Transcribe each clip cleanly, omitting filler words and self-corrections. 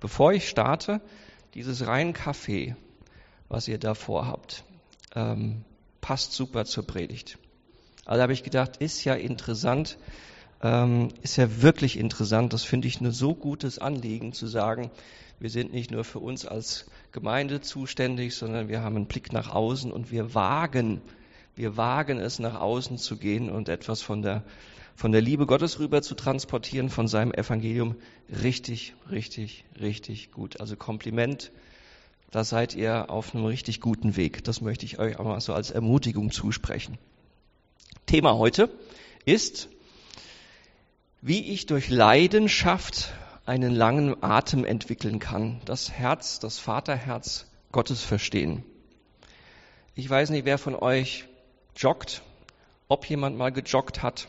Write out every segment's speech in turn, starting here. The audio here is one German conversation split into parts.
bevor ich starte, dieses rein Kaffee, was ihr da vorhabt, passt super zur Predigt. Also habe ich gedacht, ist ja interessant, ist ja wirklich interessant. Das finde ich ein so gutes Anliegen zu sagen, wir sind nicht nur für uns als Gemeinde zuständig, sondern wir haben einen Blick nach außen und wir wagen es, nach außen zu gehen und etwas von der Liebe Gottes rüber zu transportieren, von seinem Evangelium. Richtig, richtig, richtig gut. Also Kompliment, da seid ihr auf einem richtig guten Weg. Das möchte ich euch auch mal so als Ermutigung zusprechen. Thema heute ist, wie ich durch Leidenschaft einen langen Atem entwickeln kann. Das Herz, das Vaterherz Gottes verstehen. Ich weiß nicht, wer von euch joggt, ob jemand mal gejoggt hat.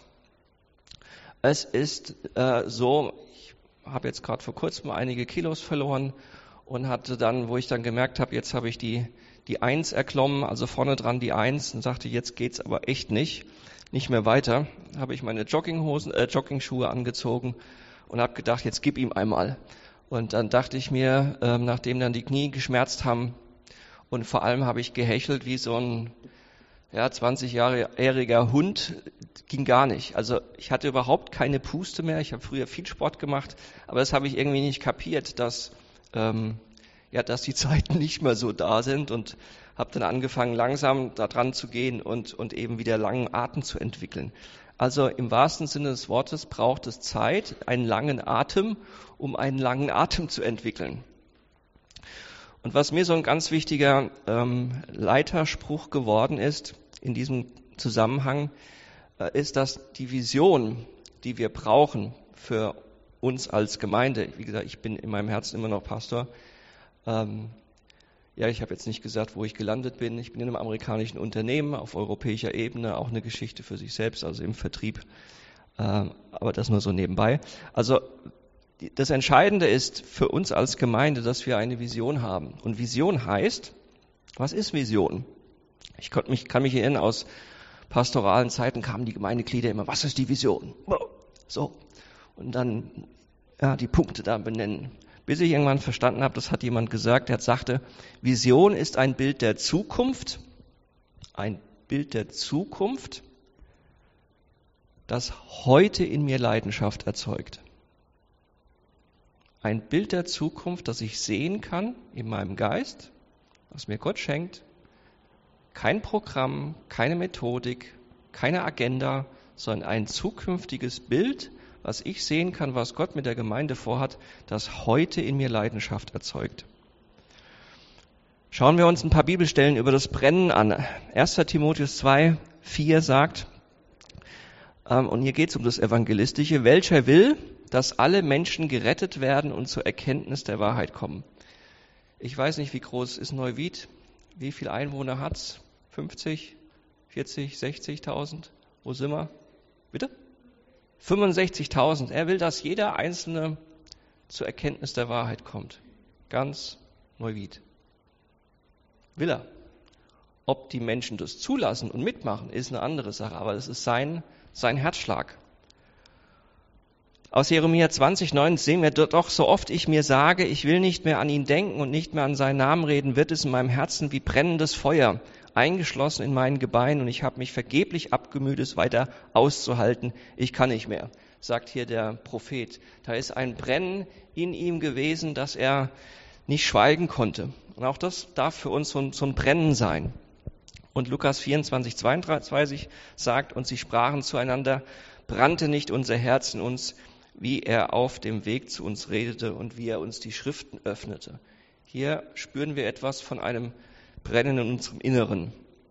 Es ist so, ich habe jetzt gerade vor kurzem einige Kilos verloren und hatte dann, wo ich dann gemerkt habe, jetzt habe ich die 1 erklommen, also vorne dran die 1 und sagte, jetzt geht's aber echt nicht mehr weiter, habe ich meine Joggingschuhe angezogen und habe gedacht, jetzt gib ihm einmal. Und dann dachte ich mir, nachdem dann die Knie geschmerzt haben und vor allem habe ich gehechelt wie so ein 20-jähriger Hund, ging gar nicht. Also ich hatte überhaupt keine Puste mehr. Ich habe früher viel Sport gemacht, aber das habe ich irgendwie nicht kapiert, dass die Zeiten nicht mehr so da sind und habe dann angefangen, langsam da dran zu gehen und eben wieder langen Atem zu entwickeln. Also im wahrsten Sinne des Wortes braucht es Zeit, einen langen Atem, um einen langen Atem zu entwickeln. Und was mir so ein ganz wichtiger Leiterspruch geworden ist in diesem Zusammenhang, ist, dass die Vision, die wir brauchen für uns als Gemeinde, wie gesagt, ich bin in meinem Herzen immer noch Pastor, ich habe jetzt nicht gesagt, wo ich gelandet bin. Ich bin in einem amerikanischen Unternehmen auf europäischer Ebene, auch eine Geschichte für sich selbst, also im Vertrieb, aber das nur so nebenbei. Also das Entscheidende ist für uns als Gemeinde, dass wir eine Vision haben. Und Vision heißt, was ist Vision? Ich kann mich erinnern, aus pastoralen Zeiten kamen die Gemeindeglieder immer, was ist die Vision? So. Und dann die Punkte da benennen. Bis ich irgendwann verstanden habe, das hat jemand gesagt, der sagte, Vision ist ein Bild der Zukunft, das heute in mir Leidenschaft erzeugt. Ein Bild der Zukunft, das ich sehen kann in meinem Geist, was mir Gott schenkt. Kein Programm, keine Methodik, keine Agenda, sondern ein zukünftiges Bild, was ich sehen kann, was Gott mit der Gemeinde vorhat, das heute in mir Leidenschaft erzeugt. Schauen wir uns ein paar Bibelstellen über das Brennen an. 1. Timotheus 2,4 sagt, und hier geht es um das Evangelistische, welcher will, dass alle Menschen gerettet werden und zur Erkenntnis der Wahrheit kommen. Ich weiß nicht, wie groß ist Neuwied, wie viele Einwohner hat's? 50, 40, 60.000? Wo sind wir? Bitte? 65.000. Er will, dass jeder Einzelne zur Erkenntnis der Wahrheit kommt. Ganz Neuwied. Will er. Ob die Menschen das zulassen und mitmachen, ist eine andere Sache, aber das ist sein Herzschlag. Aus Jeremia 20,9 sehen wir doch, so oft ich mir sage, ich will nicht mehr an ihn denken und nicht mehr an seinen Namen reden, wird es in meinem Herzen wie brennendes Feuer, eingeschlossen in meinen Gebeinen und ich habe mich vergeblich abgemüht, es weiter auszuhalten. Ich kann nicht mehr, sagt hier der Prophet. Da ist ein Brennen in ihm gewesen, dass er nicht schweigen konnte. Und auch das darf für uns so ein Brennen sein. Und Lukas 24,32 sagt, und sie sprachen zueinander, brannte nicht unser Herz in uns, wie er auf dem Weg zu uns redete und wie er uns die Schriften öffnete. Hier spüren wir etwas von einem Brennen in unserem Inneren.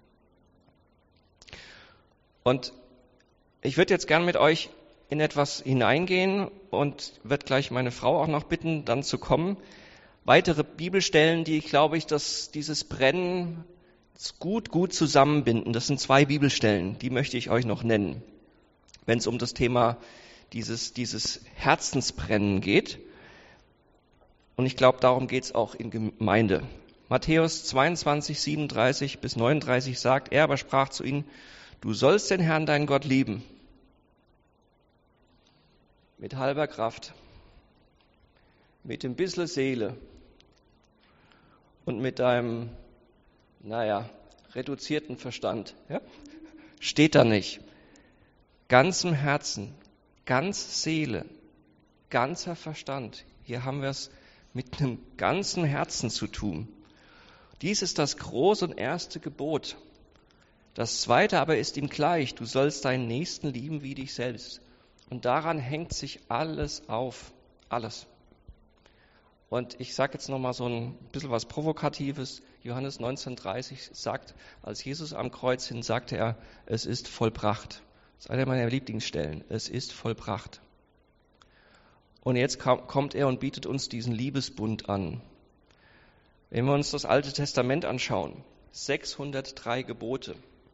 Und ich würde jetzt gern mit euch in etwas hineingehen und werde gleich meine Frau auch noch bitten, dann zu kommen. Weitere Bibelstellen, die, glaube ich, dass dieses Brennen gut zusammenbinden. Das sind 2 Bibelstellen, die möchte ich euch noch nennen, wenn es um das Thema dieses Herzensbrennen geht. Und ich glaube, darum geht es auch in Gemeinde. Matthäus 22, 37 bis 39 sagt, er aber sprach zu ihnen, du sollst den Herrn, deinen Gott, lieben. Mit halber Kraft, mit ein bisschen Seele und mit deinem, reduzierten Verstand, ja? Steht da nicht. Ganzem Herzen, ganz Seele, ganzer Verstand. Hier haben wir es mit einem ganzen Herzen zu tun. Dies ist das große und erste Gebot. Das zweite aber ist ihm gleich. Du sollst deinen Nächsten lieben wie dich selbst. Und daran hängt sich alles auf. Alles. Und ich sage jetzt nochmal so ein bisschen was Provokatives. Johannes 19,30 sagt, als Jesus am Kreuz hing, sagte er, es ist vollbracht. Das ist eine meiner Lieblingsstellen. Es ist vollbracht. Und jetzt kommt er und bietet uns diesen Liebesbund an. Wenn wir uns das Alte Testament anschauen, 603 Gebote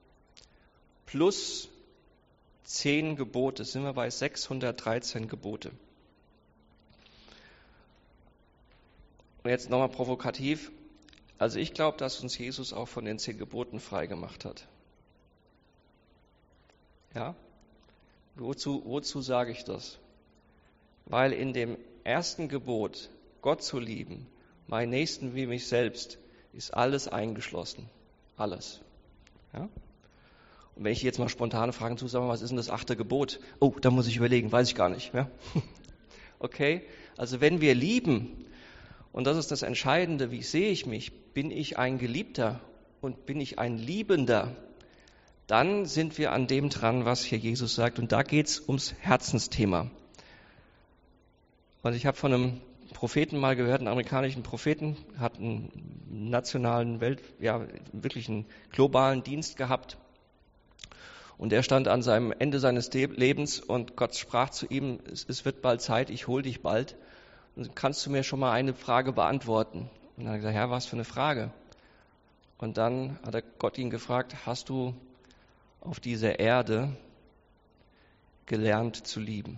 plus 10 Gebote, sind wir bei 613 Gebote. Und jetzt nochmal provokativ. Also ich glaube, dass uns Jesus auch von den 10 Geboten frei gemacht hat. Ja? Wozu sage ich das? Weil in dem ersten Gebot, Gott zu lieben, meinen Nächsten wie mich selbst, ist alles eingeschlossen. Alles. Ja? Und wenn ich jetzt mal spontane Fragen zusage, was ist denn das 8. Gebot? Oh, da muss ich überlegen, weiß ich gar nicht. Ja? Okay? Also wenn wir lieben, und das ist das Entscheidende, wie sehe ich mich? Bin ich ein Geliebter und bin ich ein Liebender? Dann sind wir an dem dran, was hier Jesus sagt. Und da geht es ums Herzensthema. Und ich habe von einem Propheten mal gehört, einen amerikanischen Propheten, hat einen nationalen, wirklich einen globalen Dienst gehabt. Und er stand an seinem Ende seines Lebens und Gott sprach zu ihm, es wird bald Zeit, ich hole dich bald. Und kannst du mir schon mal eine Frage beantworten? Und dann hat er gesagt, Herr, was für eine Frage? Und dann hat Gott ihn gefragt, hast du auf dieser Erde gelernt zu lieben?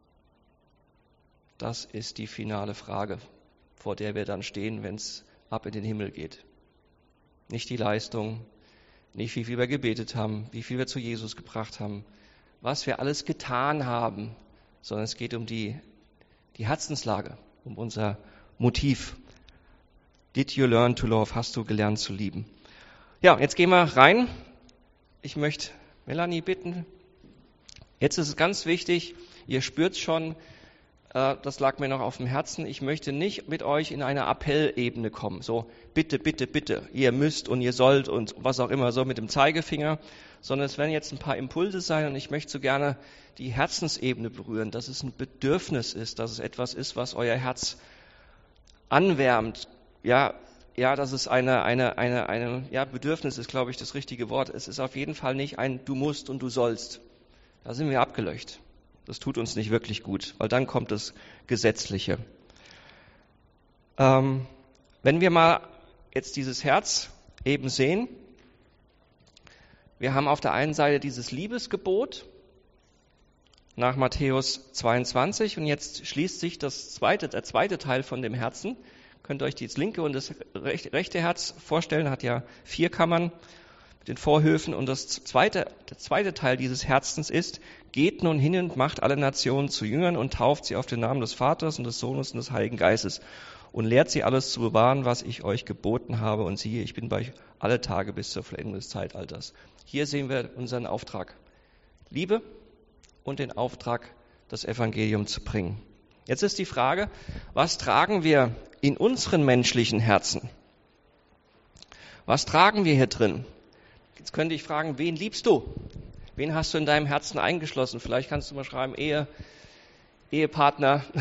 Das ist die finale Frage, vor der wir dann stehen, wenn es ab in den Himmel geht. Nicht die Leistung, nicht wie viel wir gebetet haben, wie viel wir zu Jesus gebracht haben, was wir alles getan haben, sondern es geht um die Herzenslage, um unser Motiv. Did you learn to love? Hast du gelernt zu lieben? Ja, jetzt gehen wir rein. Ich möchte Melanie bitten. Jetzt ist es ganz wichtig, ihr spürt schon, das lag mir noch auf dem Herzen, ich möchte nicht mit euch in eine Appellebene kommen. So, bitte, bitte, bitte, ihr müsst und ihr sollt und was auch immer, so mit dem Zeigefinger. Sondern es werden jetzt ein paar Impulse sein und ich möchte so gerne die Herzensebene berühren, dass es ein Bedürfnis ist, dass es etwas ist, was euer Herz anwärmt. Ja, dass es Bedürfnis ist, glaube ich, das richtige Wort. Es ist auf jeden Fall nicht ein Du musst und du sollst. Da sind wir abgelöscht. Das tut uns nicht wirklich gut, weil dann kommt das Gesetzliche. Wenn wir mal jetzt dieses Herz eben sehen, wir haben auf der einen Seite dieses Liebesgebot nach Matthäus 22 und jetzt schließt sich der zweite Teil von dem Herzen. Könnt ihr euch das linke und das rechte Herz vorstellen, hat ja 4 Kammern mit den Vorhöfen und der zweite Teil dieses Herzens ist, geht nun hin und macht alle Nationen zu Jüngern und tauft sie auf den Namen des Vaters und des Sohnes und des Heiligen Geistes und lehrt sie alles zu bewahren, was ich euch geboten habe und siehe, ich bin bei euch alle Tage bis zur Vollendung des Zeitalters. Hier sehen wir unseren Auftrag. Liebe und den Auftrag, das Evangelium zu bringen. Jetzt ist die Frage, was tragen wir in unseren menschlichen Herzen? Was tragen wir hier drin? Jetzt könnte ich fragen, wen liebst du? Wen hast du in deinem Herzen eingeschlossen? Vielleicht kannst du mal schreiben, Ehepartner,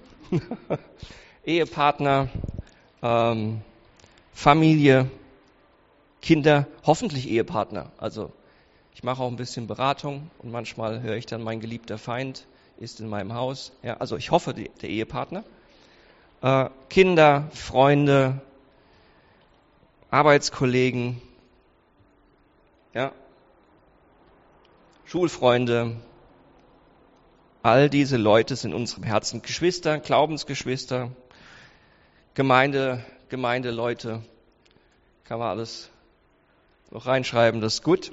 Familie, Kinder, hoffentlich Ehepartner. Also ich mache auch ein bisschen Beratung und manchmal höre ich dann, mein geliebter Feind ist in meinem Haus. Ja, also ich hoffe, der Ehepartner. Kinder, Freunde, Arbeitskollegen, ja, Schulfreunde, all diese Leute sind in unserem Herzen. Geschwister, Glaubensgeschwister, Gemeindeleute, kann man alles noch reinschreiben, das ist gut.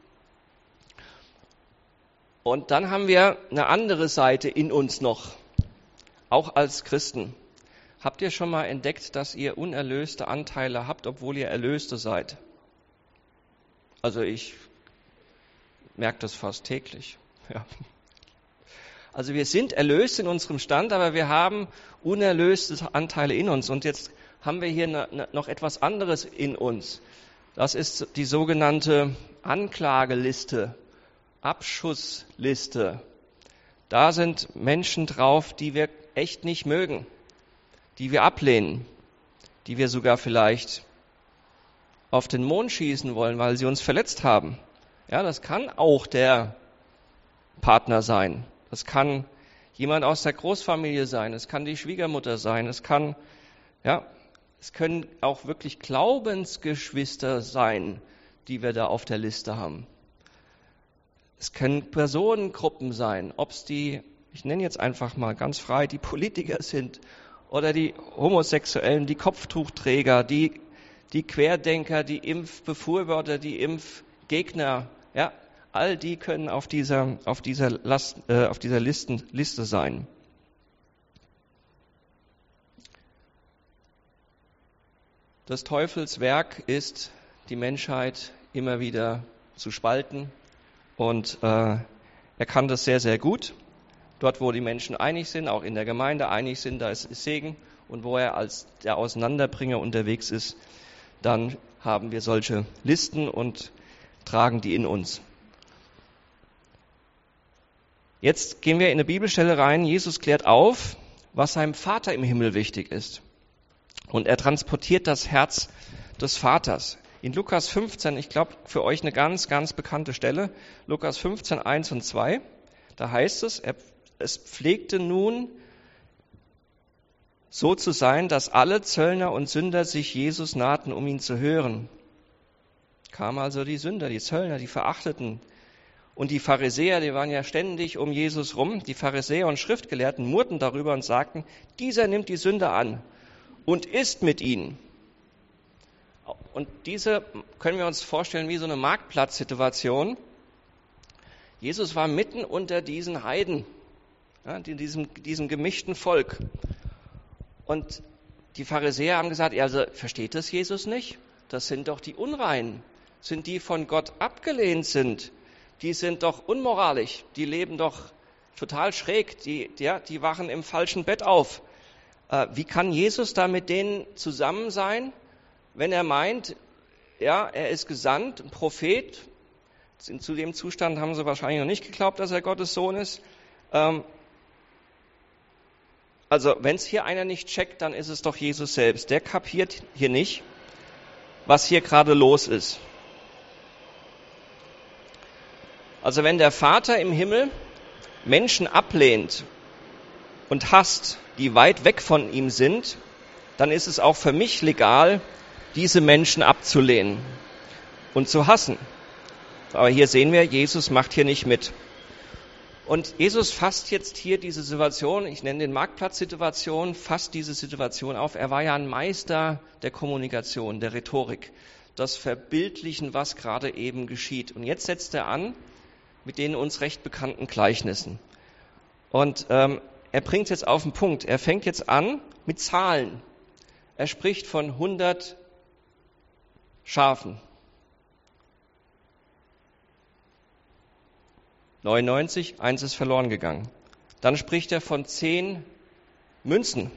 Und dann haben wir eine andere Seite in uns noch, auch als Christen Habt ihr schon mal entdeckt, dass ihr unerlöste Anteile habt, obwohl ihr Erlöste seid? Also ich merke das fast täglich. Ja. Also wir sind erlöst in unserem Stand, aber wir haben unerlöste Anteile in uns. Und jetzt haben wir hier noch etwas anderes in uns. Das ist die sogenannte Anklageliste, Abschussliste. Da sind Menschen drauf, die wir echt nicht mögen, die wir ablehnen, die wir sogar vielleicht auf den Mond schießen wollen, weil sie uns verletzt haben. Ja, das kann auch der Partner sein. Das kann jemand aus der Großfamilie sein. Es kann die Schwiegermutter sein. Es können auch wirklich Glaubensgeschwister sein, die wir da auf der Liste haben. Es können Personengruppen sein, ob es die, ich nenne jetzt einfach mal ganz frei, die Politiker sind oder die Homosexuellen, die Kopftuchträger, die Querdenker, die Impfbefürworter, die Impfgegner, ja, all die können auf dieser Liste sein. Des Teufels Werk ist, die Menschheit immer wieder zu spalten. Und er kann das sehr, sehr gut. Dort, wo die Menschen einig sind, auch in der Gemeinde einig sind, da ist Segen. Und wo er als der Auseinanderbringer unterwegs ist, dann haben wir solche Listen und tragen die in uns. Jetzt gehen wir in eine Bibelstelle rein. Jesus klärt auf, was seinem Vater im Himmel wichtig ist. Und er transportiert das Herz des Vaters. In Lukas 15, ich glaube für euch eine ganz, ganz bekannte Stelle, Lukas 15, 1 und 2, da heißt es pflegte nun so zu sein, dass alle Zöllner und Sünder sich Jesus nahten, um ihn zu hören. Kamen also die Sünder, die Zöllner, die Verachteten. Und die Pharisäer, die waren ja ständig um Jesus rum. Die Pharisäer und Schriftgelehrten murrten darüber und sagten, dieser nimmt die Sünder an und isst mit ihnen. Und diese können wir uns vorstellen wie so eine Marktplatzsituation. Jesus war mitten unter diesen Heiden, ja, diesem gemischten Volk. Und die Pharisäer haben gesagt, also versteht das Jesus nicht? Das sind doch die Unreinen, sind die von Gott abgelehnt sind. Die sind doch unmoralisch, die leben doch total schräg, die wachen im falschen Bett auf. Wie kann Jesus da mit denen zusammen sein, wenn er meint, ja, er ist gesandt, ein Prophet? Zu dem Zustand haben sie wahrscheinlich noch nicht geglaubt, dass er Gottes Sohn ist. Also wenn es hier einer nicht checkt, dann ist es doch Jesus selbst. Der kapiert hier nicht, was hier gerade los ist. Also wenn der Vater im Himmel Menschen ablehnt und hasst, die weit weg von ihm sind, dann ist es auch für mich legal, diese Menschen abzulehnen und zu hassen. Aber hier sehen wir, Jesus macht hier nicht mit. Und Jesus fasst jetzt hier diese Situation, ich nenne den Marktplatzsituation, fasst diese Situation auf. Er war ja ein Meister der Kommunikation, der Rhetorik, das Verbildlichen, was gerade eben geschieht. Und jetzt setzt er an mit den uns recht bekannten Gleichnissen. Und er bringt es jetzt auf den Punkt. Er fängt jetzt an mit Zahlen. Er spricht von 100 Schafen. 99, eins ist verloren gegangen. Dann spricht er von 10 Münzen.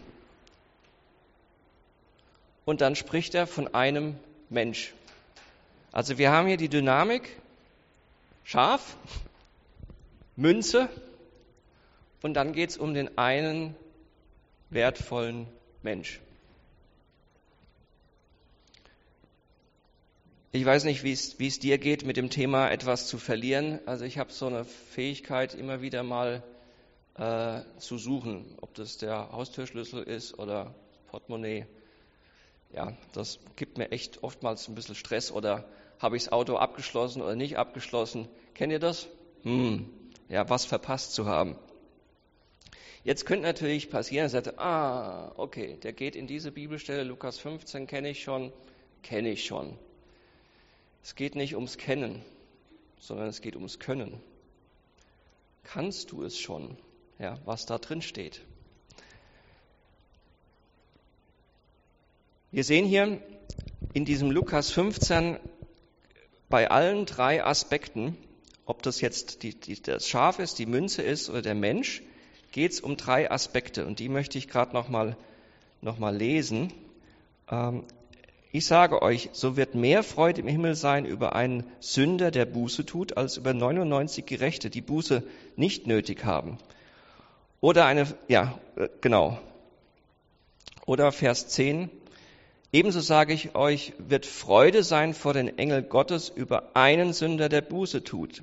Und dann spricht er von einem Mensch. Also wir haben hier die Dynamik, Schaf, Münze und dann geht es um den einen wertvollen Mensch. Ich weiß nicht, wie es dir geht, mit dem Thema etwas zu verlieren. Also ich habe so eine Fähigkeit, immer wieder mal zu suchen, ob das der Haustürschlüssel ist oder Portemonnaie. Ja, das gibt mir echt oftmals ein bisschen Stress. Oder habe ich das Auto abgeschlossen oder nicht abgeschlossen? Kennt ihr das? Ja, was verpasst zu haben. Jetzt könnte natürlich passieren, er sagt, okay, der geht in diese Bibelstelle, Lukas 15, kenne ich schon. Es geht nicht ums Kennen, sondern es geht ums Können. Kannst du es schon, ja, was da drin steht? Wir sehen hier in diesem Lukas 15 bei allen 3 Aspekten, ob das jetzt das Schaf ist, die Münze ist oder der Mensch, geht es um 3 Aspekte und die möchte ich gerade noch mal lesen. Ich sage euch, so wird mehr Freude im Himmel sein über einen Sünder, der Buße tut, als über 99 Gerechte, die Buße nicht nötig haben. Oder Oder Vers 10. Ebenso sage ich euch, wird Freude sein vor den Engeln Gottes über einen Sünder, der Buße tut.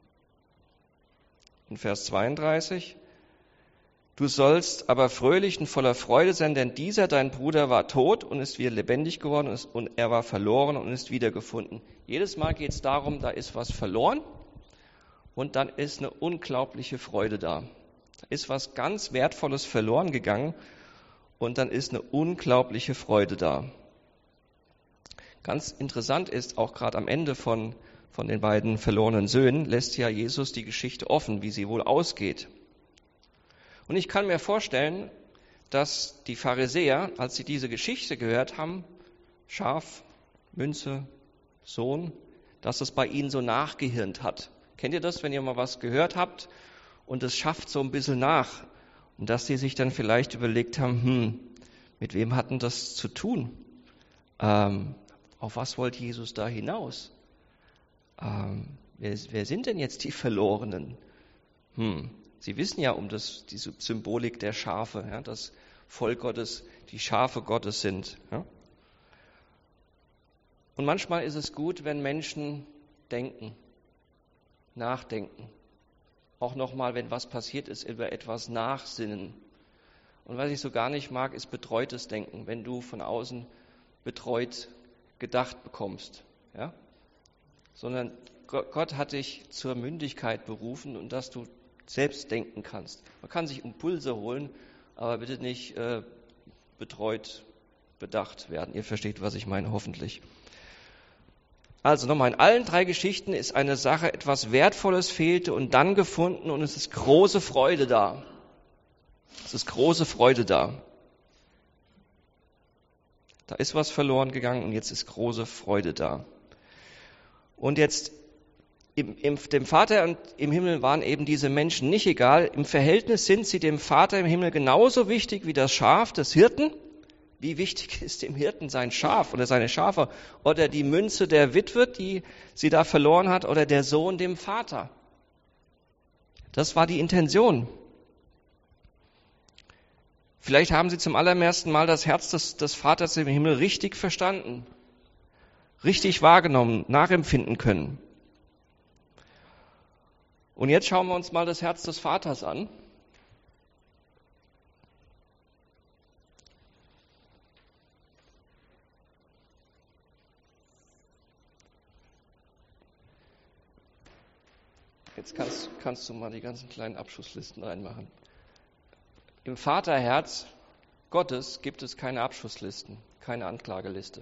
In Vers 32. Du sollst aber fröhlich und voller Freude sein, denn dieser, dein Bruder, war tot und ist wieder lebendig geworden und er war verloren und ist wiedergefunden. Jedes Mal geht es darum, da ist was verloren und dann ist eine unglaubliche Freude da. Da ist was ganz Wertvolles verloren gegangen und dann ist eine unglaubliche Freude da. Ganz interessant ist, auch gerade am Ende von den beiden verlorenen Söhnen, lässt ja Jesus die Geschichte offen, wie sie wohl ausgeht. Und ich kann mir vorstellen, dass die Pharisäer, als sie diese Geschichte gehört haben, Schaf, Münze, Sohn, dass es bei ihnen so nachgehirnt hat. Kennt ihr das, wenn ihr mal was gehört habt und es schafft so ein bisschen nach? Und dass sie sich dann vielleicht überlegt haben, mit wem hatten das zu tun? Auf was wollte Jesus da hinaus? Wer sind denn jetzt die Verlorenen? Sie wissen ja um diese Symbolik der Schafe, ja, das Volk Gottes, die Schafe Gottes sind. Ja. Und manchmal ist es gut, wenn Menschen denken, nachdenken. Auch nochmal, wenn was passiert ist, über etwas nachsinnen. Und was ich so gar nicht mag, ist betreutes Denken, wenn du von außen betreut gedacht bekommst. Ja? Sondern Gott hat dich zur Mündigkeit berufen und dass du selbst denken kannst. Man kann sich Impulse holen, aber bitte nicht betreut bedacht werden. Ihr versteht, was ich meine, hoffentlich. Also nochmal, in allen 3 Geschichten ist eine Sache, etwas Wertvolles fehlte und dann gefunden und es ist große Freude da. Es ist große Freude da. Da ist was verloren gegangen und jetzt ist große Freude da. Und jetzt dem Vater im Himmel waren eben diese Menschen nicht egal. Im Verhältnis sind sie dem Vater im Himmel genauso wichtig wie das Schaf des Hirten. Wie wichtig ist dem Hirten sein Schaf oder seine Schafe oder die Münze der Witwe, die sie da verloren hat, oder der Sohn dem Vater? Das war die Intention. Vielleicht haben sie zum allerersten Mal das Herz des Vaters im Himmel richtig verstanden, richtig wahrgenommen, nachempfinden können. Und jetzt schauen wir uns mal das Herz des Vaters an. Jetzt kannst du mal die ganzen kleinen Abschusslisten reinmachen. Im Vaterherz Gottes gibt es keine Abschusslisten, keine Anklageliste.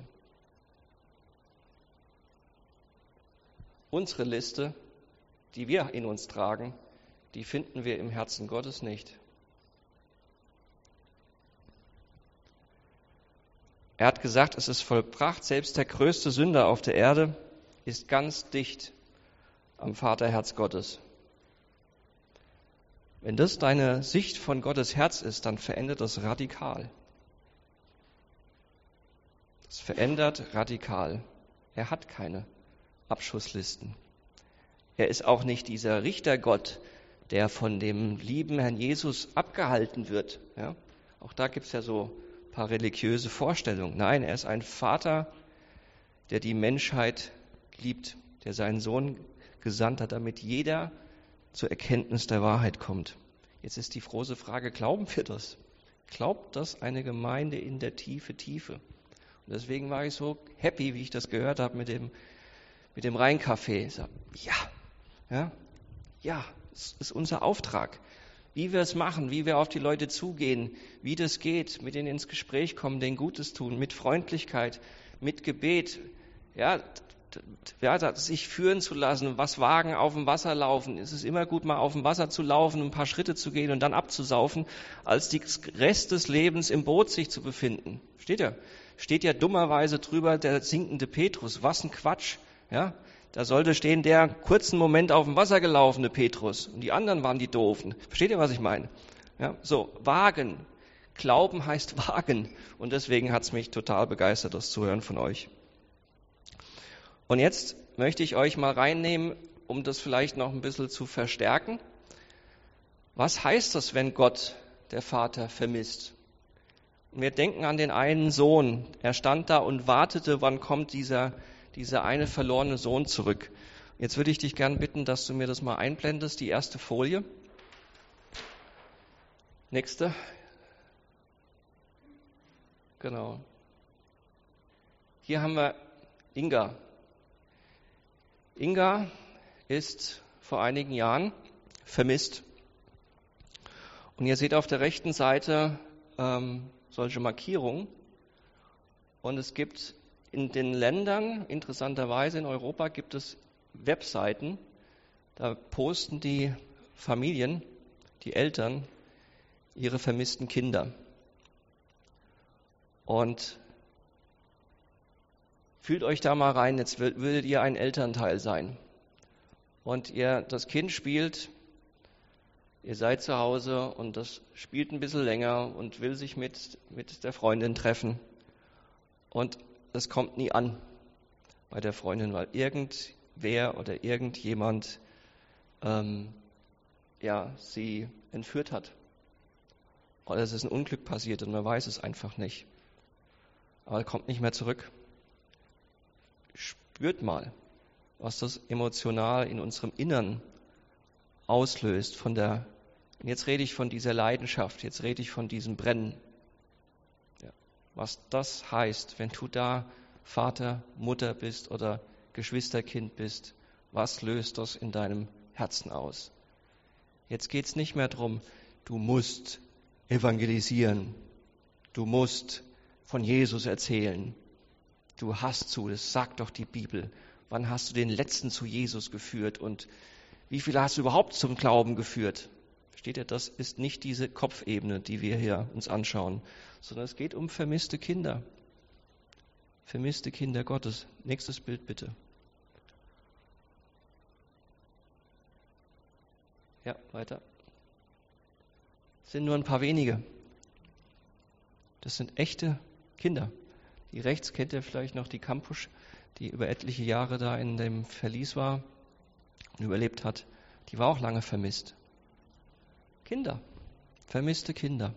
Unsere Liste, die wir in uns tragen, die finden wir im Herzen Gottes nicht. Er hat gesagt, es ist vollbracht, selbst der größte Sünder auf der Erde ist ganz dicht am Vaterherz Gottes. Wenn das deine Sicht von Gottes Herz ist, dann verändert das radikal. Das verändert radikal. Er hat keine Abschusslisten. Er ist auch nicht dieser Richtergott, der von dem lieben Herrn Jesus abgehalten wird. Ja? Auch da gibt es ja so ein paar religiöse Vorstellungen. Nein, er ist ein Vater, der die Menschheit liebt, der seinen Sohn gesandt hat, damit jeder zur Erkenntnis der Wahrheit kommt. Jetzt ist die große Frage, glauben wir das? Glaubt das eine Gemeinde in der Tiefe? Und deswegen war ich so happy, wie ich das gehört habe mit dem Rheincafé. Ich sage, ja, das ist unser Auftrag. Wie wir es machen, wie wir auf die Leute zugehen, wie das geht, mit denen ins Gespräch kommen, denen Gutes tun, mit Freundlichkeit, mit Gebet, sich führen zu lassen, was wagen, auf dem Wasser laufen. Es ist immer gut, mal auf dem Wasser zu laufen, ein paar Schritte zu gehen und dann abzusaufen, als den Rest des Lebens im Boot sich zu befinden. Versteht ihr? steht ja dummerweise drüber der sinkende Petrus. Was ein Quatsch. Ja? Da sollte stehen der kurzen Moment auf dem Wasser gelaufene Petrus. Und die anderen waren die Doofen. Versteht ihr, was ich meine? Ja? So, wagen. Glauben heißt wagen. Und deswegen hat es mich total begeistert, das zu hören von euch. Und jetzt möchte ich euch mal reinnehmen, um das vielleicht noch ein bisschen zu verstärken. Was heißt das, wenn Gott, der Vater, vermisst? Und wir denken an den einen Sohn. Er stand da und wartete, wann kommt dieser eine verlorene Sohn zurück. Jetzt würde ich dich gern bitten, dass du mir das mal einblendest, die erste Folie. Nächste. Genau. Hier haben wir Inga. Inga ist vor einigen Jahren vermisst. Und ihr seht auf der rechten Seite solche Markierungen. Und es gibt in den Ländern, interessanterweise in Europa, gibt es Webseiten, da posten die Familien, die Eltern, ihre vermissten Kinder. Und fühlt euch da mal rein, jetzt würdet ihr ein Elternteil sein. Und das Kind spielt, ihr seid zu Hause und das spielt ein bisschen länger und will sich mit der Freundin treffen. Und das kommt nie an bei der Freundin, weil irgendwer oder irgendjemand sie entführt hat. Oder es ist ein Unglück passiert und man weiß es einfach nicht. Aber er kommt nicht mehr zurück. Spürt mal, was das emotional in unserem Innern auslöst. Jetzt rede ich von dieser Leidenschaft, jetzt rede ich von diesem Brennen. Ja, was das heißt, wenn du da Vater, Mutter bist oder Geschwisterkind bist, was löst das in deinem Herzen aus? Jetzt geht es nicht mehr darum, du musst evangelisieren, du musst von Jesus erzählen. Du hast zu, das sagt doch die Bibel. Wann hast du den Letzten zu Jesus geführt und wie viele hast du überhaupt zum Glauben geführt? Versteht ihr, das ist nicht diese Kopfebene, die wir hier uns anschauen, sondern es geht um vermisste Kinder. Vermisste Kinder Gottes. Nächstes Bild bitte. Ja, weiter. Es sind nur ein paar wenige. Das sind echte Kinder. Die rechts kennt ihr vielleicht noch, die Campusch, die über etliche Jahre da in dem Verlies war und überlebt hat. Die war auch lange vermisst. Kinder, vermisste Kinder.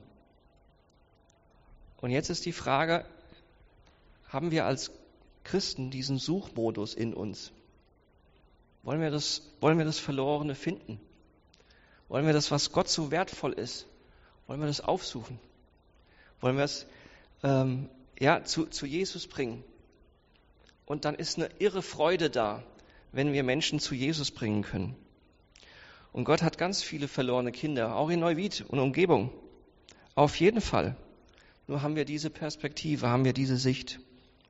Und jetzt ist die Frage, haben wir als Christen diesen Suchmodus in uns? Wollen wir das Verlorene finden? Wollen wir das, was Gott so wertvoll ist, wollen wir das aufsuchen? Wollen wir es zu Jesus bringen? Und dann ist eine irre Freude da, wenn wir Menschen zu Jesus bringen können. Und Gott hat ganz viele verlorene Kinder, auch in Neuwied und Umgebung. Auf jeden Fall. Nur haben wir diese Perspektive, haben wir diese Sicht.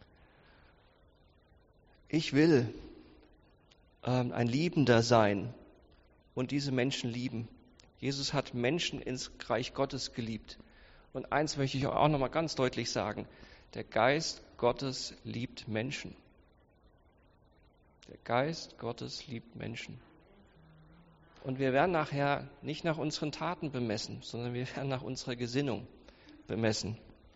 Ich will ein Liebender sein und diese Menschen lieben. Jesus hat Menschen ins Reich Gottes geliebt. Und eins möchte ich auch noch mal ganz deutlich sagen. Der Geist Gottes liebt Menschen. Der Geist Gottes liebt Menschen. Und wir werden nachher nicht nach unseren Taten bemessen, sondern wir werden nach unserer Gesinnung bemessen.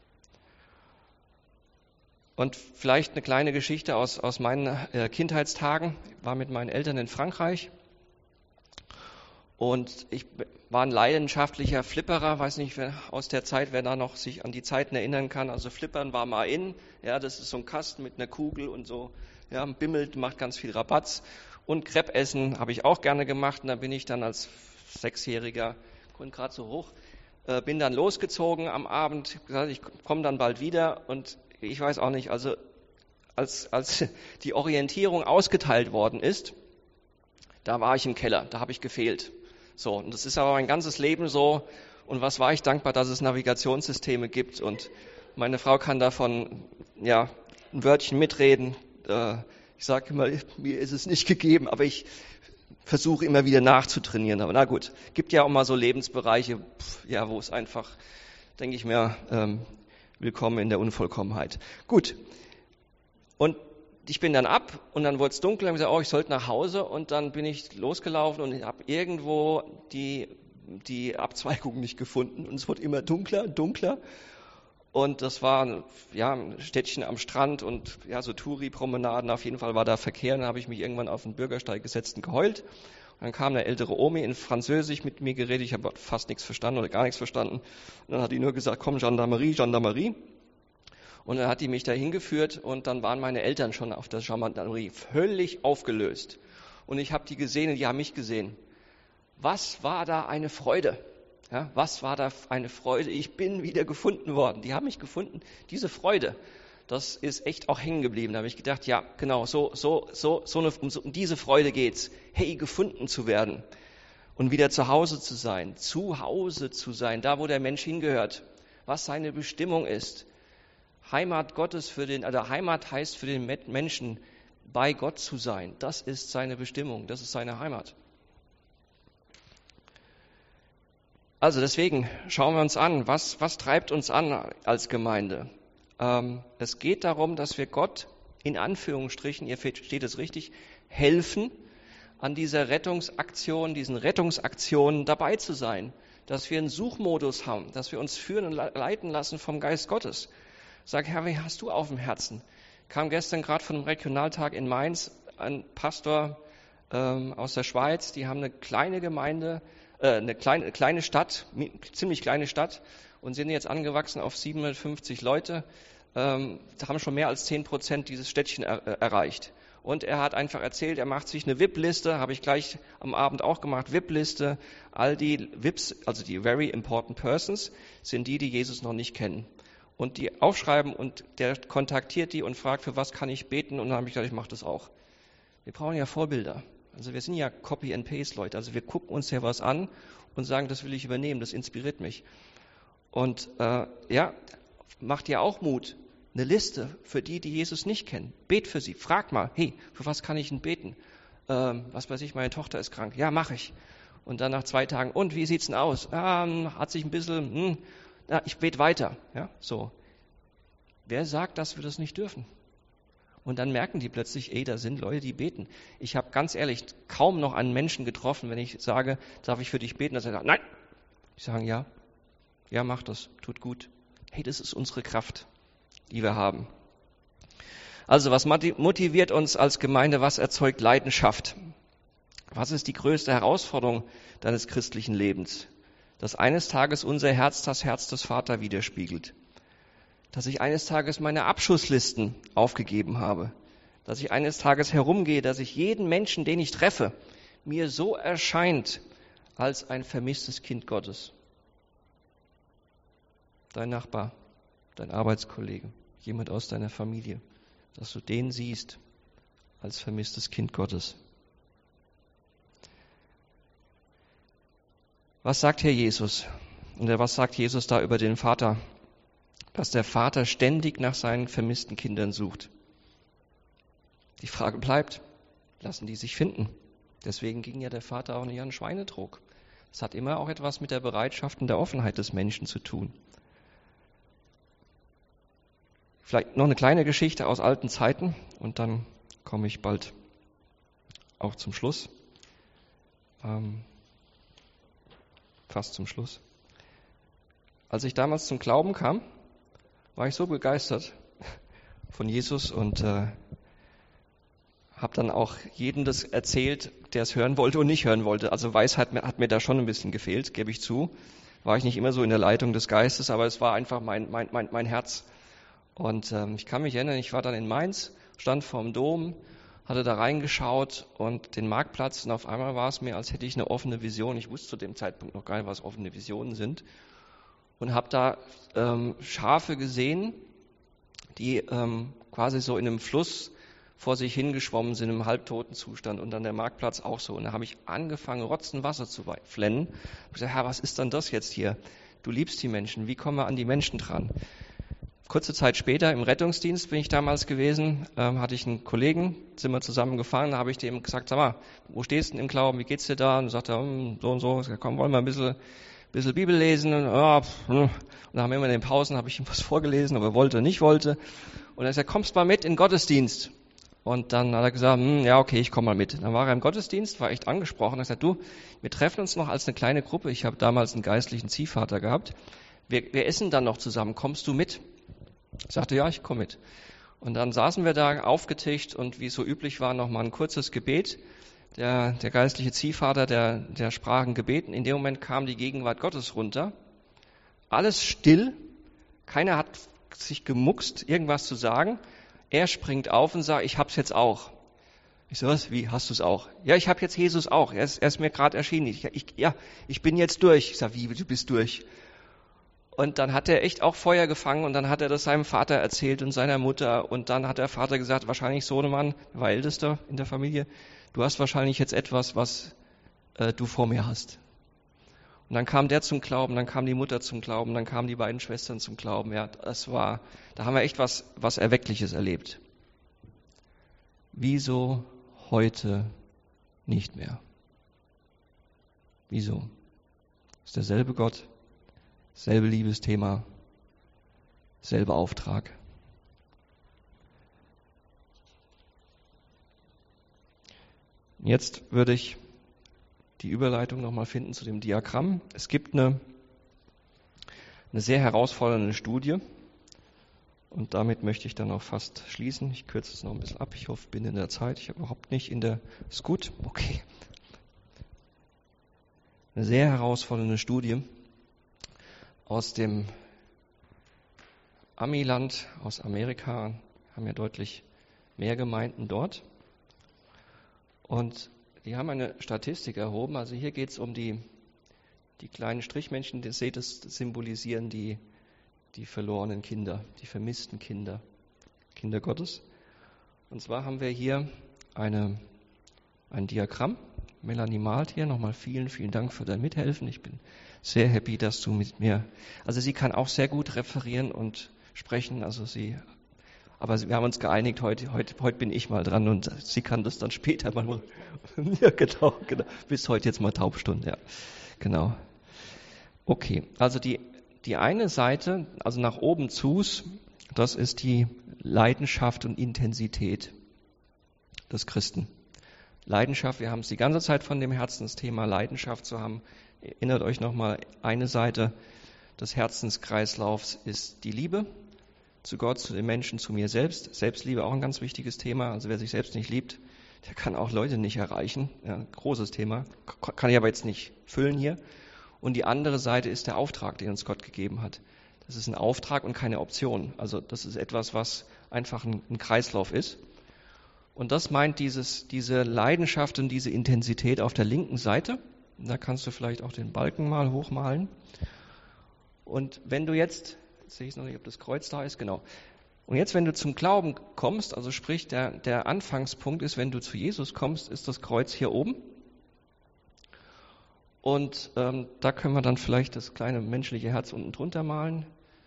Und vielleicht eine kleine Geschichte aus meinen Kindheitstagen. Ich war mit meinen Eltern in Frankreich und ich war ein leidenschaftlicher Flipperer. Weiß nicht, wer aus der Zeit, wer da noch sich an die Zeiten erinnern kann. Also Flippern war mal in. Ja, das ist so ein Kasten mit einer Kugel und so. Ja, bimmelt, macht ganz viel Rabatz. Und Crepe essen habe ich auch gerne gemacht. Und da bin ich dann als 6-Jähriger, konnte gerade so hoch, bin dann losgezogen am Abend, gesagt, ich komme dann bald wieder. Und ich weiß auch nicht, also als die Orientierung ausgeteilt worden ist, da war ich im Keller, da habe ich gefehlt. So, und das ist aber mein ganzes Leben so. Und was war ich dankbar, dass es Navigationssysteme gibt. Und meine Frau kann davon ein Wörtchen mitreden. Ich sage immer, mir ist es nicht gegeben, aber ich versuche immer wieder nachzutrainieren. Aber na gut, gibt ja auch mal so Lebensbereiche, wo es einfach, denke ich mir, willkommen in der Unvollkommenheit. Gut, und ich bin dann ab und dann wurde es dunkel und ich gesagt, ich sollte nach Hause und dann bin ich losgelaufen und habe irgendwo die Abzweigung nicht gefunden und es wurde immer dunkler und dunkler und das war ein Städtchen am Strand und so Touri-Promenaden, auf jeden Fall war da Verkehr und dann habe ich mich irgendwann auf den Bürgersteig gesetzt und geheult und dann kam eine ältere Omi in Französisch mit mir geredet, ich habe fast nichts verstanden oder gar nichts verstanden und dann hat die nur gesagt, komm, Gendarmerie, Gendarmerie. Und dann hat die mich da hingeführt und dann waren meine Eltern schon auf der Gendarmerie völlig aufgelöst. Und ich habe die gesehen und die haben mich gesehen. Was war da eine Freude? Ja, was war da eine Freude? Ich bin wieder gefunden worden. Die haben mich gefunden. Diese Freude, das ist echt auch hängen geblieben. Da habe ich gedacht, ja, genau, um diese Freude geht's. Hey, gefunden zu werden und wieder zu Hause zu sein, da wo der Mensch hingehört, was seine Bestimmung ist. Heimat heißt für den Menschen, bei Gott zu sein. Das ist seine Bestimmung, das ist seine Heimat. Also deswegen schauen wir uns an, was treibt uns an als Gemeinde? Es geht darum, dass wir Gott in Anführungsstrichen, ihr versteht es richtig, helfen, an dieser Rettungsaktion, diesen Rettungsaktionen dabei zu sein. Dass wir einen Suchmodus haben, dass wir uns führen und leiten lassen vom Geist Gottes. Sag, Herr, wie hast du auf dem Herzen? Kam gestern gerade von einem Regionaltag in Mainz ein Pastor aus der Schweiz, die haben eine kleine Gemeinde, eine kleine Stadt, ziemlich kleine Stadt und sind jetzt angewachsen auf 750 Leute, haben schon mehr als 10% dieses Städtchen erreicht. Und er hat einfach erzählt, er macht sich eine VIP-Liste, habe ich gleich am Abend auch gemacht, VIP-Liste. All die VIPs, also die Very Important Persons, sind die Jesus noch nicht kennen. Und die aufschreiben und der kontaktiert die und fragt, für was kann ich beten? Und dann habe ich gedacht, ich mache das auch. Wir brauchen ja Vorbilder. Also wir sind ja Copy-and-Paste-Leute. Also wir gucken uns ja was an und sagen, das will ich übernehmen, das inspiriert mich. Und macht ja auch Mut. Eine Liste für die Jesus nicht kennen. Bet für sie. Frag mal, hey, für was kann ich denn beten? Was weiß ich, meine Tochter ist krank. Ja, mache ich. Und dann nach 2 Tagen, und wie sieht's denn aus? Hat sich ein bisschen... ich bete weiter. Ja, so. Wer sagt, dass wir das nicht dürfen? Und dann merken die plötzlich, da sind Leute, die beten. Ich habe ganz ehrlich kaum noch einen Menschen getroffen, wenn ich sage, darf ich für dich beten? Dass er sagt, nein. Die sagen, ja, mach das, tut gut. Hey, das ist unsere Kraft, die wir haben. Also, was motiviert uns als Gemeinde? Was erzeugt Leidenschaft? Was ist die größte Herausforderung deines christlichen Lebens? Dass eines Tages unser Herz das Herz des Vaters widerspiegelt. Dass ich eines Tages meine Abschusslisten aufgegeben habe. Dass ich eines Tages herumgehe, dass ich jeden Menschen, den ich treffe, mir so erscheint als ein vermisstes Kind Gottes. Dein Nachbar, dein Arbeitskollege, jemand aus deiner Familie. Dass du den siehst als vermisstes Kind Gottes. Was sagt Herr Jesus? Und was sagt Jesus da über den Vater? Dass der Vater ständig nach seinen vermissten Kindern sucht. Die Frage bleibt, lassen die sich finden? Deswegen ging ja der Vater auch nicht an den Schweinetrog. Das hat immer auch etwas mit der Bereitschaft und der Offenheit des Menschen zu tun. Vielleicht noch eine kleine Geschichte aus alten Zeiten und dann komme ich bald auch zum Schluss. Fast zum Schluss. Als ich damals zum Glauben kam, war ich so begeistert von Jesus und habe dann auch jedem das erzählt, der es hören wollte und nicht hören wollte. Also Weisheit hat mir da schon ein bisschen gefehlt, gebe ich zu. War ich nicht immer so in der Leitung des Geistes, aber es war einfach mein Herz. Und ich kann mich erinnern, ich war dann in Mainz, stand vorm Dom, hatte da reingeschaut und den Marktplatz und auf einmal war es mir, als hätte ich eine offene Vision. Ich wusste zu dem Zeitpunkt noch gar nicht, was offene Visionen sind. Und habe da Schafe gesehen, die quasi so in einem Fluss vor sich hingeschwommen sind, im halbtoten Zustand. Und dann der Marktplatz auch so. Und da habe ich angefangen, Rotzen Wasser zu flennen. Ich gesagt, Herr, was ist denn das jetzt hier? Du liebst die Menschen. Wie kommen wir an die Menschen dran? Kurze Zeit später, im Rettungsdienst bin ich damals gewesen, hatte ich einen Kollegen, sind wir zusammen gefahren, da habe ich dem gesagt, sag mal, wo stehst du denn im Glauben, wie geht's dir da? Und sagt er, so und so. Ich sag, komm, wollen wir ein bisschen Bibel lesen und dann haben wir immer in den Pausen, habe ich ihm was vorgelesen, ob er wollte oder nicht wollte. Und er sagt, kommst mal mit in den Gottesdienst. Und dann hat er gesagt, ja okay, ich komme mal mit. Dann war er im Gottesdienst, war echt angesprochen. Er hat gesagt, du, wir treffen uns noch als eine kleine Gruppe. Ich habe damals einen geistlichen Ziehvater gehabt. Wir essen dann noch zusammen. Kommst du mit? Ich sagte, ja, ich komme mit. Und dann saßen wir da aufgetischt und wie es so üblich war, noch mal ein kurzes Gebet. Der geistliche Ziehvater, der sprach ein Gebet. In dem Moment kam die Gegenwart Gottes runter. Alles still. Keiner hat sich gemuckst, irgendwas zu sagen. Er springt auf und sagt, ich hab's jetzt auch. Ich so, was? Wie, hast du's auch? Ja, ich habe jetzt Jesus auch. Er ist mir gerade erschienen. Ich bin jetzt durch. Ich sag, wie, du bist durch? Und dann hat er echt auch Feuer gefangen und dann hat er das seinem Vater erzählt und seiner Mutter. Und dann hat der Vater gesagt, wahrscheinlich Sohnemann, war Ältester in der Familie, du hast wahrscheinlich jetzt etwas, was du vor mir hast. Und dann kam der zum Glauben, dann kam die Mutter zum Glauben, dann kamen die beiden Schwestern zum Glauben. Ja, da haben wir echt was Erweckliches erlebt. Wieso heute nicht mehr? Wieso? Ist derselbe Gott, selbe Liebesthema, selber Auftrag. Jetzt würde ich die Überleitung nochmal finden zu dem Diagramm. Es gibt eine sehr herausfordernde Studie und damit möchte ich dann auch fast schließen. Ich kürze es noch ein bisschen ab. Ich hoffe, ich bin in der Zeit. Ich habe überhaupt nicht ist gut? Okay. Eine sehr herausfordernde Studie aus dem Amiland, aus Amerika, haben ja deutlich mehr Gemeinden dort. Und die haben eine Statistik erhoben. Also hier geht es um die kleinen Strichmännchen, ihr seht, das symbolisieren die verlorenen Kinder, die vermissten Kinder, Kinder Gottes. Und zwar haben wir hier ein Diagramm. Melanie malt hier. Nochmal vielen, vielen Dank für dein Mithelfen. Ich bin sehr happy, dass du mit mir, also sie kann auch sehr gut referieren und sprechen, aber wir haben uns geeinigt, heute bin ich mal dran und sie kann das dann später mal. Ja, genau. Bis heute jetzt mal Taubstunde, ja. Genau. Okay, also die eine Seite, also nach oben zus, das ist die Leidenschaft und Intensität des Christen. Leidenschaft, wir haben es die ganze Zeit von dem Herzensthema Leidenschaft zu haben. Erinnert euch nochmal, eine Seite des Herzenskreislaufs ist die Liebe zu Gott, zu den Menschen, zu mir selbst. Selbstliebe auch ein ganz wichtiges Thema. Also wer sich selbst nicht liebt, der kann auch Leute nicht erreichen. Ja, großes Thema. Kann ich aber jetzt nicht füllen hier. Und die andere Seite ist der Auftrag, den uns Gott gegeben hat. Das ist ein Auftrag und keine Option. Also das ist etwas, was einfach ein Kreislauf ist. Und das meint diese Leidenschaft und diese Intensität auf der linken Seite. Da kannst du vielleicht auch den Balken mal hochmalen. Und wenn du jetzt sehe ich noch nicht, ob das Kreuz da ist, genau. Und jetzt, wenn du zum Glauben kommst, also sprich, der Anfangspunkt ist, wenn du zu Jesus kommst, ist das Kreuz hier oben. Und da können wir dann vielleicht das kleine menschliche Herz unten drunter malen.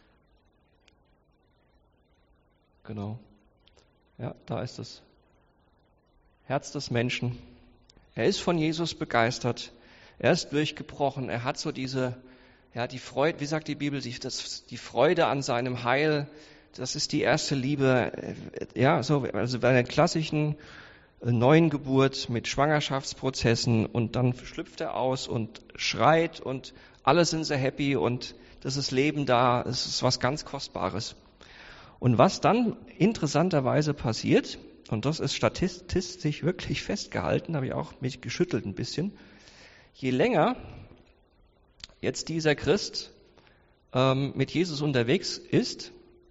Genau. Ja, da ist das Herz des Menschen. Er ist von Jesus begeistert. Er ist durchgebrochen. Er hat so die Freude, wie sagt die Bibel, die Freude an seinem Heil, das ist die erste Liebe. Ja, also bei einer klassischen neuen Geburt mit Schwangerschaftsprozessen und dann schlüpft er aus und schreit und alle sind sehr happy und das ist Leben da, es ist was ganz Kostbares. Und was dann interessanterweise passiert, und das ist statistisch wirklich festgehalten, habe ich auch mich geschüttelt ein bisschen, je länger jetzt dieser Christ mit Jesus unterwegs ist,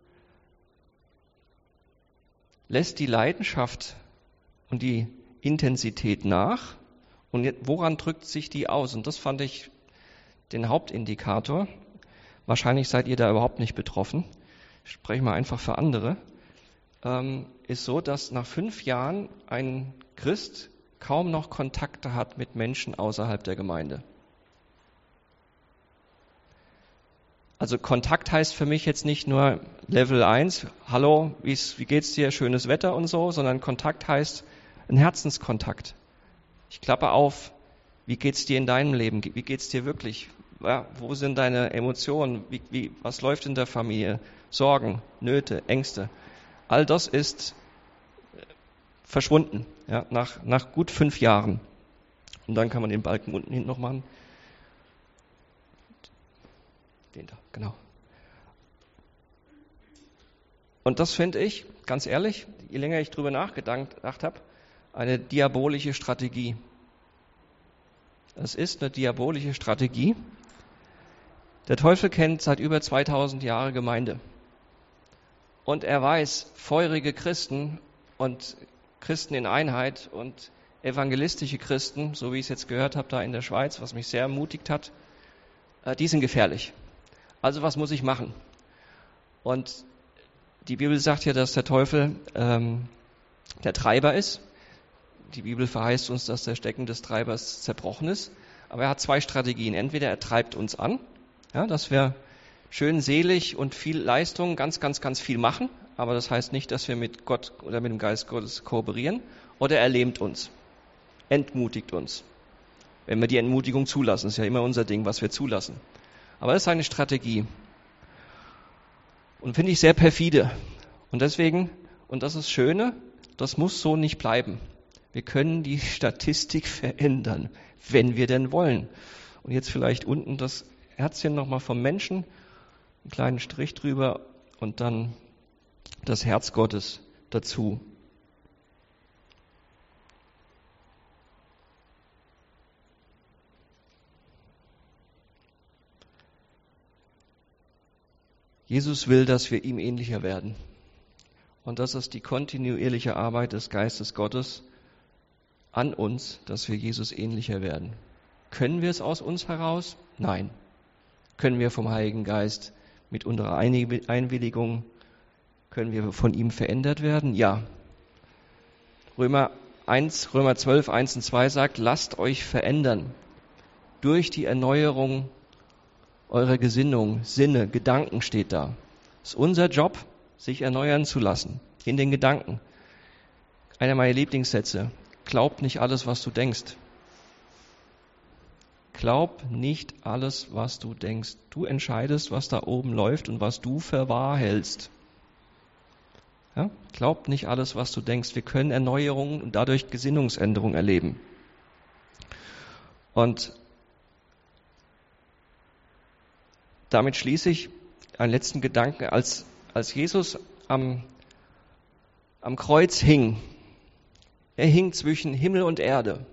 lässt die Leidenschaft und die Intensität nach. Und woran drückt sich die aus? Und das fand ich den Hauptindikator. Wahrscheinlich seid ihr da überhaupt nicht betroffen. Ich spreche mal einfach für andere. Ist so, dass nach 5 Jahren ein Christ kaum noch Kontakte hat mit Menschen außerhalb der Gemeinde. Also Kontakt heißt für mich jetzt nicht nur Level 1, hallo, wie geht's dir, schönes Wetter und so, sondern Kontakt heißt ein Herzenskontakt. Ich klappe auf, wie geht's dir in deinem Leben, wie geht's dir wirklich, Ja, wo sind deine Emotionen? Was läuft in der Familie? Sorgen, Nöte, Ängste. All das ist verschwunden, ja, nach gut 5 Jahren. Und dann kann man den Balken unten hinten noch machen. Den da, genau. Und das finde ich, ganz ehrlich, je länger ich drüber nachgedacht habe, eine diabolische Strategie. Es ist eine diabolische Strategie. Der Teufel kennt seit über 2000 Jahren Gemeinde. Und er weiß, feurige Christen und Christen in Einheit und evangelistische Christen, so wie ich es jetzt gehört habe da in der Schweiz, was mich sehr ermutigt hat, die sind gefährlich. Also was muss ich machen? Und die Bibel sagt ja, dass der Teufel der Treiber ist. Die Bibel verheißt uns, dass der Stecken des Treibers zerbrochen ist. Aber er hat 2 Strategien. Entweder er treibt uns an, ja, dass wir schön selig und viel Leistung, ganz, ganz, ganz viel machen. Aber das heißt nicht, dass wir mit Gott oder mit dem Geist Gottes kooperieren. Oder er lähmt uns, entmutigt uns. Wenn wir die Entmutigung zulassen, ist ja immer unser Ding, was wir zulassen. Aber das ist eine Strategie. Und finde ich sehr perfide. Und deswegen, und das ist das Schöne, das muss so nicht bleiben. Wir können die Statistik verändern, wenn wir denn wollen. Und jetzt vielleicht unten das Herzchen nochmal vom Menschen, einen kleinen Strich drüber und dann das Herz Gottes dazu. Jesus will, dass wir ihm ähnlicher werden. Und das ist die kontinuierliche Arbeit des Geistes Gottes an uns, dass wir Jesus ähnlicher werden. Können wir es aus uns heraus? Nein. Können wir vom Heiligen Geist mit unserer Einwilligung, können wir von ihm verändert werden? Ja. Römer 12, 1 und 2 sagt, lasst euch verändern durch die Erneuerung eurer Gesinnung, Sinne, Gedanken steht da. Es ist unser Job, sich erneuern zu lassen in den Gedanken. Einer meiner Lieblingssätze. Glaub nicht alles, was du denkst. Glaub nicht alles, was du denkst. Du entscheidest, was da oben läuft und was du für wahr hältst. Ja? Glaub nicht alles, was du denkst. Wir können Erneuerungen und dadurch Gesinnungsänderung erleben. Und damit schließe ich einen letzten Gedanken. Als Jesus am Kreuz hing, er hing zwischen Himmel und Erde.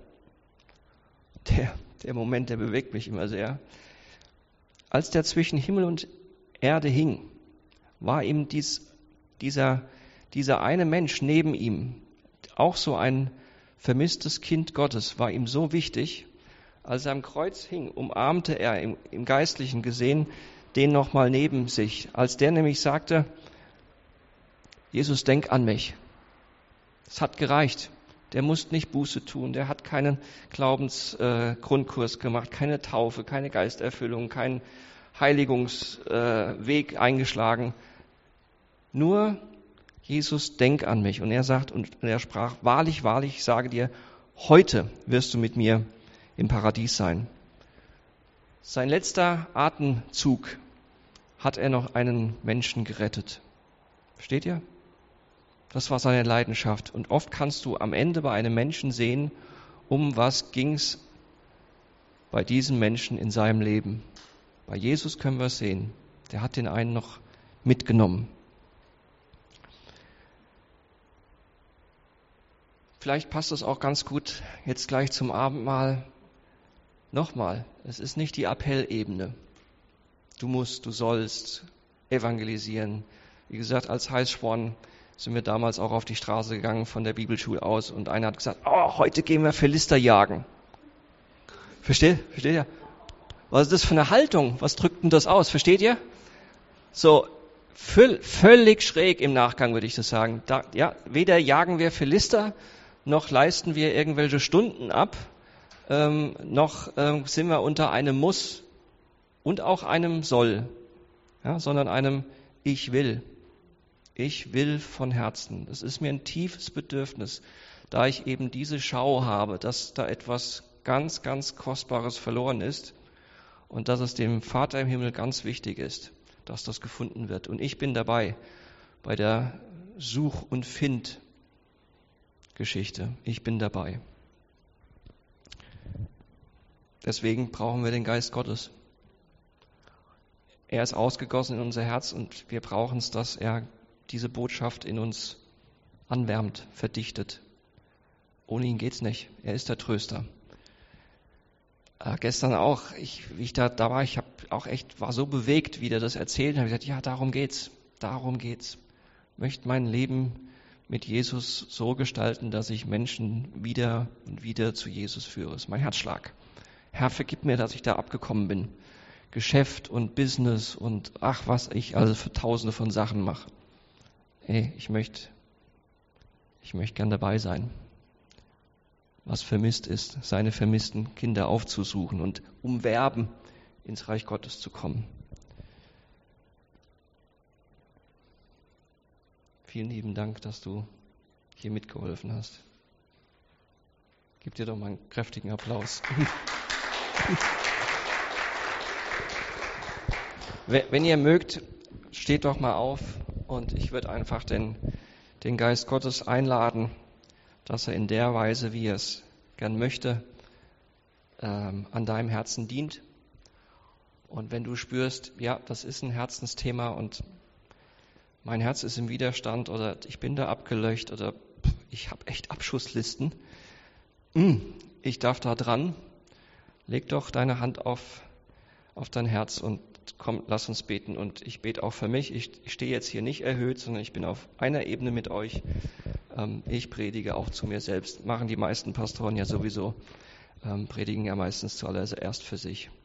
Der Moment, der bewegt mich immer sehr. Als der zwischen Himmel und Erde hing, war ihm dieser eine Mensch neben ihm, auch so ein vermisstes Kind Gottes, war ihm so wichtig. Als er am Kreuz hing, umarmte er im Geistlichen gesehen den nochmal neben sich. Als der nämlich sagte, Jesus, denk an mich. Es hat gereicht. Der muss nicht Buße tun, der hat keinen Glaubensgrundkurs gemacht, keine Taufe, keine Geisterfüllung, keinen Heiligungsweg eingeschlagen. Nur Jesus, denk an mich. Und er sagt, und er sprach, wahrlich, wahrlich, ich sage dir, heute wirst du mit mir im Paradies sein. Sein letzter Atemzug hat er noch einen Menschen gerettet. Versteht ihr? Das war seine Leidenschaft. Und oft kannst du am Ende bei einem Menschen sehen, um was ging's bei diesem Menschen in seinem Leben. Bei Jesus können wir es sehen. Der hat den einen noch mitgenommen. Vielleicht passt es auch ganz gut jetzt gleich zum Abendmahl. Nochmal, es ist nicht die Appellebene. Du musst, du sollst evangelisieren. Wie gesagt, als Heißsporn sind wir damals auch auf die Straße gegangen von der Bibelschule aus und einer hat gesagt, heute gehen wir Philister jagen. Versteht ihr? Was ist das für eine Haltung? Was drückt denn das aus? Versteht ihr? So, völlig schräg im Nachgang würde ich das sagen. Weder jagen wir Philister, noch leisten wir irgendwelche Stunden ab, noch sind wir unter einem Muss und auch einem Soll, ja, sondern einem Ich will. Ich will von Herzen. Das ist mir ein tiefes Bedürfnis, da ich eben diese Schau habe, dass da etwas ganz, ganz Kostbares verloren ist und dass es dem Vater im Himmel ganz wichtig ist, dass das gefunden wird. Und ich bin dabei bei der Such- und Find-Geschichte. Ich bin dabei. Deswegen brauchen wir den Geist Gottes. Er ist ausgegossen in unser Herz und wir brauchen es, dass er diese Botschaft in uns anwärmt, verdichtet. Ohne ihn geht's nicht. Er ist der Tröster. Gestern auch, wie ich da war, ich war so bewegt, wie der das erzählt, habe ich gesagt, ja, darum geht's. Ich möchte mein Leben mit Jesus so gestalten, dass ich Menschen wieder und wieder zu Jesus führe. Das ist mein Herzschlag. Herr, vergib mir, dass ich da abgekommen bin. Geschäft und Business und was ich also für Tausende von Sachen mache. Ich möchte gern dabei sein. Was vermisst ist, seine vermissten Kinder aufzusuchen und umwerben, ins Reich Gottes zu kommen. Vielen lieben Dank, dass du hier mitgeholfen hast. Gib dir doch mal einen kräftigen Applaus. Wenn ihr mögt, steht doch mal auf und ich würde einfach den Geist Gottes einladen, dass er in der Weise, wie er es gern möchte, an deinem Herzen dient. Und wenn du spürst, ja, das ist ein Herzensthema und mein Herz ist im Widerstand oder ich bin da abgelöcht oder ich habe echt Abschusslisten, ich darf da dran, leg doch deine Hand auf dein Herz und komm, lass uns beten. Und ich bete auch für mich. Ich stehe jetzt hier nicht erhöht, sondern ich bin auf einer Ebene mit euch. Ich predige auch zu mir selbst. Machen die meisten Pastoren ja sowieso, predigen ja meistens zuallererst für sich.